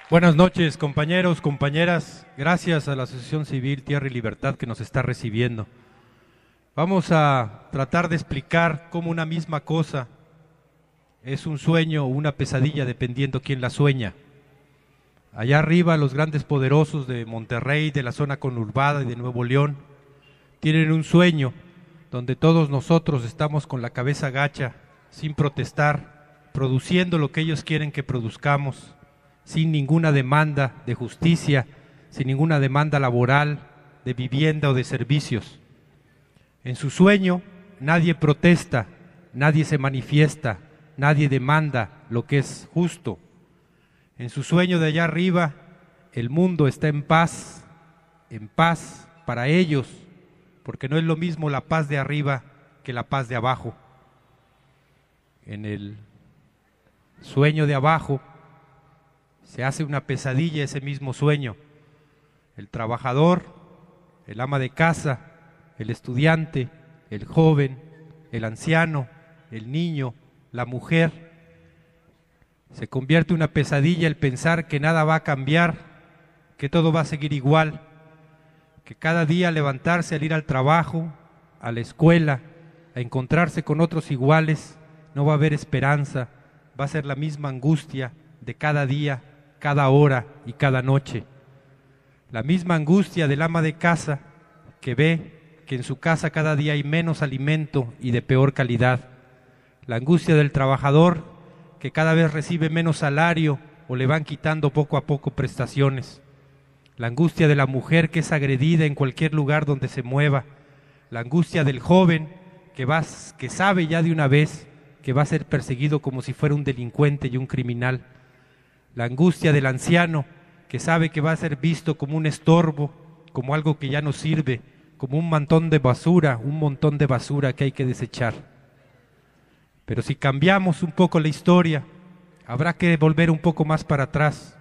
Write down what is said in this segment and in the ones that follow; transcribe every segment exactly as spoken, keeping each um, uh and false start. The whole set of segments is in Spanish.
Buenas noches, compañeros, compañeras. Gracias a la Asociación Civil Tierra y Libertad que nos está recibiendo. Vamos a tratar de explicar cómo una misma cosa es un sueño o una pesadilla, dependiendo quién la sueña. Allá arriba, los grandes poderosos de Monterrey, de la zona conurbada y de Nuevo León, tienen un sueño donde todos nosotros estamos con la cabeza gacha, sin protestar, produciendo lo que ellos quieren que produzcamos, sin ninguna demanda de justicia, sin ninguna demanda laboral, de vivienda o de servicios. En su sueño nadie protesta, nadie se manifiesta, nadie demanda lo que es justo. En su sueño de allá arriba, el mundo está en paz, en paz para ellos, porque no es lo mismo la paz de arriba que la paz de abajo. En el sueño de abajo se hace una pesadilla ese mismo sueño. El trabajador, el ama de casa, el estudiante, el joven, el anciano, el niño, la mujer, se convierte en una pesadilla el pensar que nada va a cambiar, que todo va a seguir igual, que cada día levantarse al ir al trabajo, a la escuela, a encontrarse con otros iguales, no va a haber esperanza, va a ser la misma angustia de cada día, cada hora y cada noche. La misma angustia del ama de casa que ve que en su casa cada día hay menos alimento y de peor calidad. La angustia del trabajador que cada vez recibe menos salario o le van quitando poco a poco prestaciones. La angustia de la mujer que es agredida en cualquier lugar donde se mueva. La angustia del joven que, va, que sabe ya de una vez que va a ser perseguido como si fuera un delincuente y un criminal. La angustia del anciano que sabe que va a ser visto como un estorbo, como algo que ya no sirve, como un montón de basura, un montón de basura que hay que desechar. Pero si cambiamos un poco la historia, habrá que volver un poco más para atrás.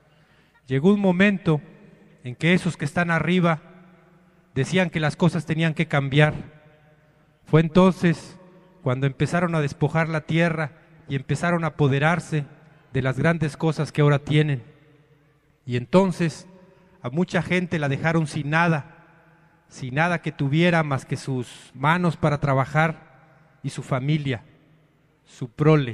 Llegó un momento en que esos que están arriba decían que las cosas tenían que cambiar. Fue entonces cuando empezaron a despojar la tierra y empezaron a apoderarse de las grandes cosas que ahora tienen. Y entonces a mucha gente la dejaron sin nada, sin nada que tuviera más que sus manos para trabajar y su familia, su prole.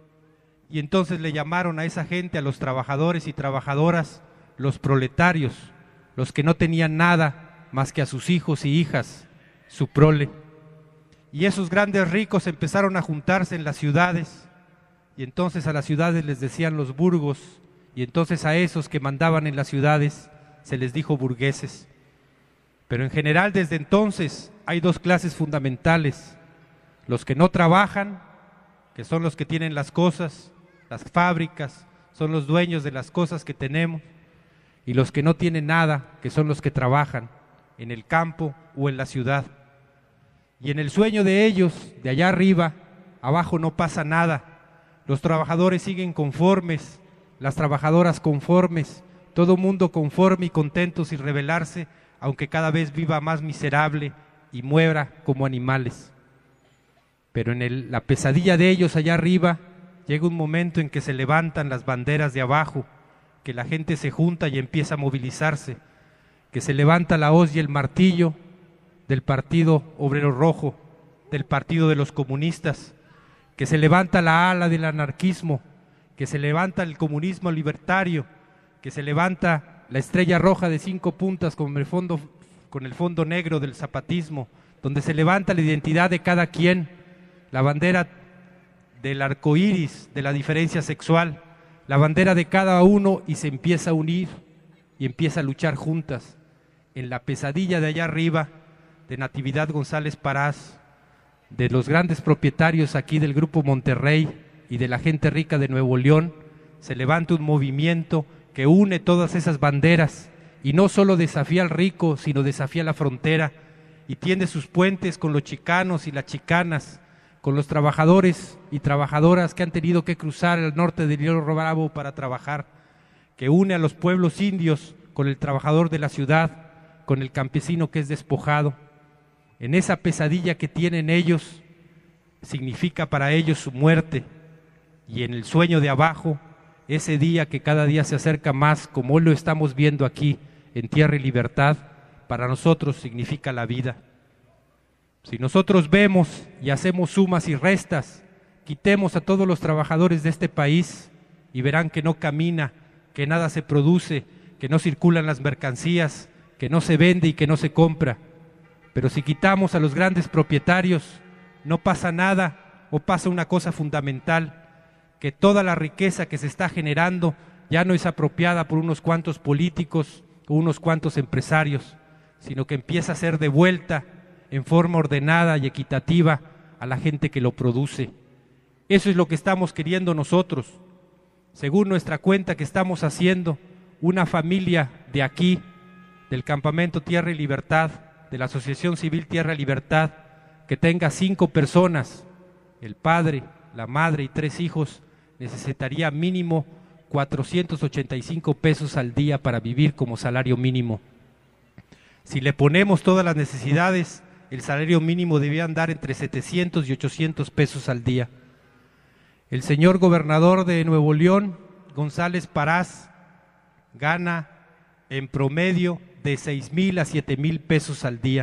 Y entonces le llamaron a esa gente, a los trabajadores y trabajadoras, los proletarios, los que no tenían nada más que a sus hijos y hijas, su prole. Y esos grandes ricos empezaron a juntarse en las ciudades, y entonces a las ciudades les decían los burgos, y entonces a esos que mandaban en las ciudades se les dijo burgueses. Pero en general desde entonces hay dos clases fundamentales: los que no trabajan, que son los que tienen las cosas, las fábricas, son los dueños de las cosas que tenemos, y los que no tienen nada, que son los que trabajan en el campo o en la ciudad. Y en el sueño de ellos, de allá arriba, abajo no pasa nada. Los trabajadores siguen conformes, las trabajadoras conformes, todo mundo conforme y contento sin rebelarse, aunque cada vez viva más miserable y muera como animales. Pero en el, la pesadilla de ellos allá arriba, llega un momento en que se levantan las banderas de abajo, que la gente se junta y empieza a movilizarse, que se levanta la hoz y el martillo del Partido Obrero Rojo, del Partido de los Comunistas, que se levanta la ala del anarquismo, que se levanta el comunismo libertario, que se levanta la estrella roja de cinco puntas con el fondo, con el fondo negro del zapatismo, donde se levanta la identidad de cada quien, la bandera del arco iris, de la diferencia sexual, la bandera de cada uno, y se empieza a unir y empieza a luchar juntas. En la pesadilla de allá arriba, de Natividad González Parás, de los grandes propietarios aquí del Grupo Monterrey y de la gente rica de Nuevo León, se levanta un movimiento que une todas esas banderas y no solo desafía al rico, sino desafía la frontera y tiende sus puentes con los chicanos y las chicanas, con los trabajadores y trabajadoras que han tenido que cruzar el norte del Río Bravo para trabajar, que une a los pueblos indios con el trabajador de la ciudad, con el campesino que es despojado. En esa pesadilla que tienen ellos, significa para ellos su muerte, y en el sueño de abajo ese día que cada día se acerca más, como hoy lo estamos viendo aquí en Tierra y Libertad, para nosotros significa la vida. Si nosotros vemos y hacemos sumas y restas, quitemos a todos los trabajadores de este país y verán que no camina, que nada se produce, que no circulan las mercancías, que no se vende y que no se compra. Pero si quitamos a los grandes propietarios, no pasa nada o pasa una cosa fundamental, que toda la riqueza que se está generando ya no es apropiada por unos cuantos políticos o unos cuantos empresarios, sino que empieza a ser devuelta en forma ordenada y equitativa a la gente que lo produce. Eso es lo que estamos queriendo nosotros. Según nuestra cuenta que estamos haciendo, una familia de aquí, del Campamento Tierra y Libertad, de la Asociación Civil Tierra y Libertad, que tenga cinco personas, el padre, la madre y tres hijos, necesitaría mínimo cuatrocientos ochenta y cinco pesos al día para vivir como salario mínimo. Si le ponemos todas las necesidades, el salario mínimo debía andar entre setecientos y ochocientos pesos al día. El señor gobernador de Nuevo León, González Parás, gana en promedio de seis mil a siete mil pesos al día.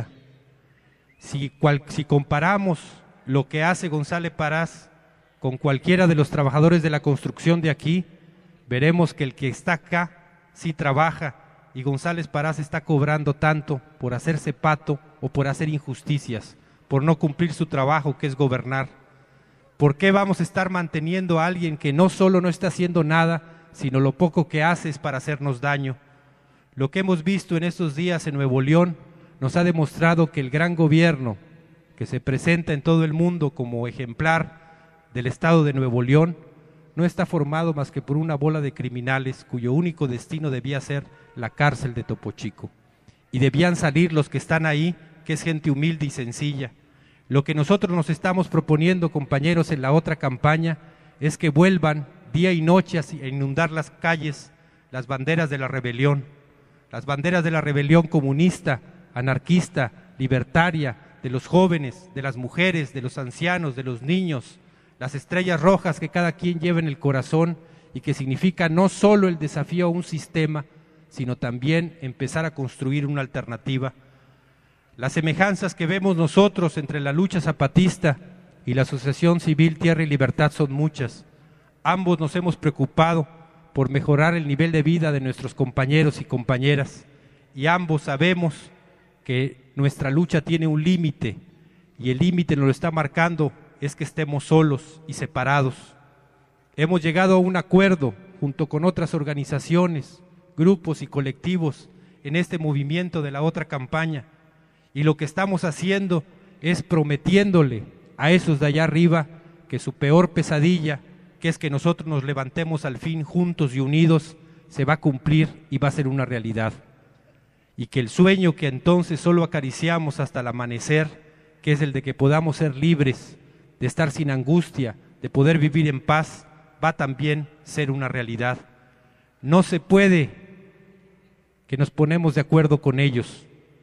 Si, cual, si comparamos lo que hace González Parás con cualquiera de los trabajadores de la construcción de aquí, veremos que el que está acá sí trabaja, y González Parás está cobrando tanto por hacerse pato o por hacer injusticias, por no cumplir su trabajo, que es gobernar. ¿Por qué vamos a estar manteniendo a alguien que no solo no está haciendo nada, sino lo poco que hace es para hacernos daño? Lo que hemos visto en estos días en Nuevo León nos ha demostrado que el gran gobierno, que se presenta en todo el mundo como ejemplar del estado de Nuevo León, no está formado más que por una bola de criminales cuyo único destino debía ser la cárcel de Topo Chico. Y debían salir los que están ahí, que es gente humilde y sencilla. Lo que nosotros nos estamos proponiendo, compañeros, en la otra campaña, es que vuelvan día y noche a inundar las calles las banderas de la rebelión, las banderas de la rebelión comunista, anarquista, libertaria, de los jóvenes, de las mujeres, de los ancianos, de los niños, las estrellas rojas que cada quien lleva en el corazón y que significa no solo el desafío a un sistema, sino también empezar a construir una alternativa. Las semejanzas que vemos nosotros entre la lucha zapatista y la Asociación Civil Tierra y Libertad son muchas. Ambos nos hemos preocupado por mejorar el nivel de vida de nuestros compañeros y compañeras, y ambos sabemos que nuestra lucha tiene un límite, y el límite nos lo está marcando es que estemos solos y separados. Hemos llegado a un acuerdo junto con otras organizaciones, grupos y colectivos en este movimiento de la otra campaña, y lo que estamos haciendo es prometiéndole a esos de allá arriba que su peor pesadilla, que es que nosotros nos levantemos al fin juntos y unidos, se va a cumplir y va a ser una realidad. Y que el sueño que entonces solo acariciamos hasta el amanecer, que es el de que podamos ser libres, de estar sin angustia, de poder vivir en paz, va también a ser una realidad. No se puede que nos ponemos de acuerdo con ellos.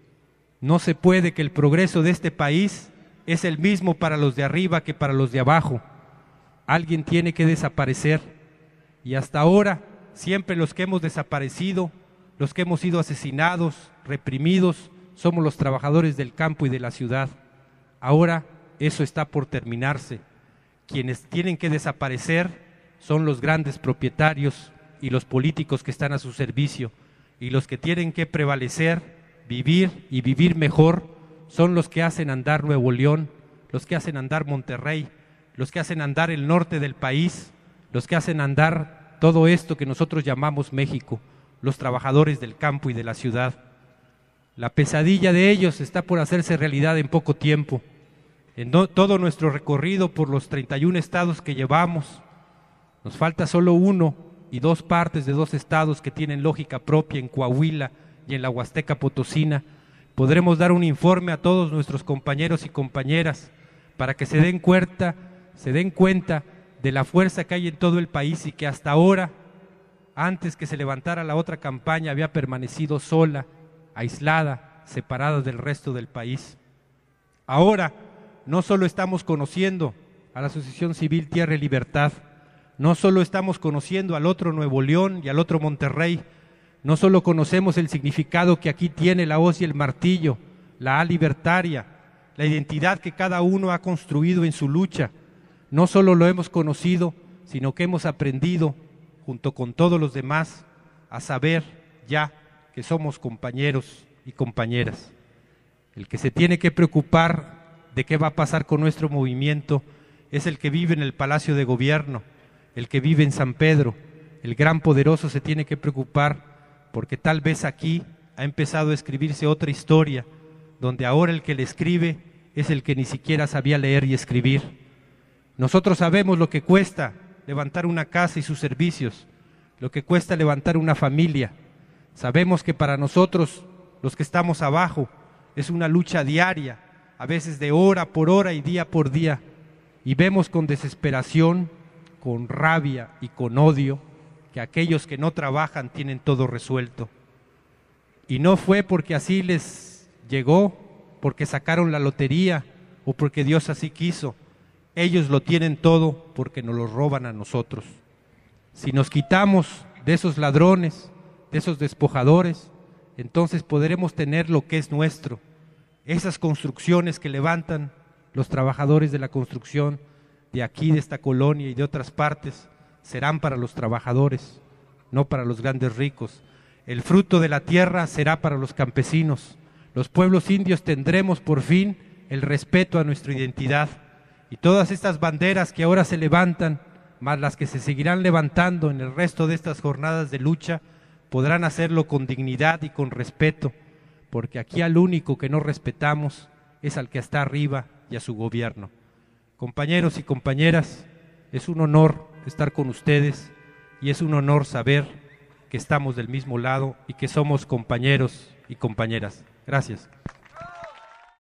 No se puede que el progreso de este país es el mismo para los de arriba que para los de abajo. Alguien tiene que desaparecer, y hasta ahora siempre los que hemos desaparecido, los que hemos sido asesinados, reprimidos, somos los trabajadores del campo y de la ciudad. Ahora eso está por terminarse. Quienes tienen que desaparecer son los grandes propietarios y los políticos que están a su servicio, y los que tienen que prevalecer, vivir y vivir mejor son los que hacen andar Nuevo León, los que hacen andar Monterrey, los que hacen andar el norte del país, los que hacen andar todo esto que nosotros llamamos México, los trabajadores del campo y de la ciudad. La pesadilla de ellos está por hacerse realidad en poco tiempo. En no, todo nuestro recorrido por los treinta y un estados que llevamos, nos falta solo uno y dos partes de dos estados que tienen lógica propia en Coahuila y en la Huasteca Potosina. Podremos dar un informe a todos nuestros compañeros y compañeras para que se den cuenta, se den cuenta de la fuerza que hay en todo el país y que hasta ahora, antes que se levantara la otra campaña, había permanecido sola, aislada, separada del resto del país. Ahora no solo estamos conociendo a la Asociación Civil Tierra y Libertad, No solo estamos conociendo al otro Nuevo León y al otro Monterrey, no solo conocemos el significado que aquí tiene la hoz y el martillo, la A libertaria, la identidad que cada uno ha construido en su lucha. No solo lo hemos conocido, sino que hemos aprendido, junto con todos los demás, a saber ya que somos compañeros y compañeras. El que se tiene que preocupar de qué va a pasar con nuestro movimiento es el que vive en el Palacio de Gobierno, el que vive en San Pedro. El gran poderoso se tiene que preocupar porque tal vez aquí ha empezado a escribirse otra historia, donde ahora el que le escribe es el que ni siquiera sabía leer y escribir. Nosotros sabemos lo que cuesta levantar una casa y sus servicios, lo que cuesta levantar una familia. Sabemos que para nosotros, los que estamos abajo, es una lucha diaria, a veces de hora por hora y día por día, y vemos con desesperación, con rabia y con odio que aquellos que no trabajan tienen todo resuelto. Y no fue porque así les llegó, porque sacaron la lotería o porque Dios así quiso. Ellos lo tienen todo porque nos lo roban a nosotros. Si nos quitamos de esos ladrones, de esos despojadores, entonces podremos tener lo que es nuestro. Esas construcciones que levantan los trabajadores de la construcción de aquí, de esta colonia y de otras partes, serán para los trabajadores, no para los grandes ricos. El fruto de la tierra será para los campesinos. Los pueblos indios tendremos por fin el respeto a nuestra identidad. Y todas estas banderas que ahora se levantan, más las que se seguirán levantando en el resto de estas jornadas de lucha, podrán hacerlo con dignidad y con respeto, porque aquí al único que no respetamos es al que está arriba y a su gobierno. Compañeros y compañeras, es un honor estar con ustedes y es un honor saber que estamos del mismo lado y que somos compañeros y compañeras. Gracias.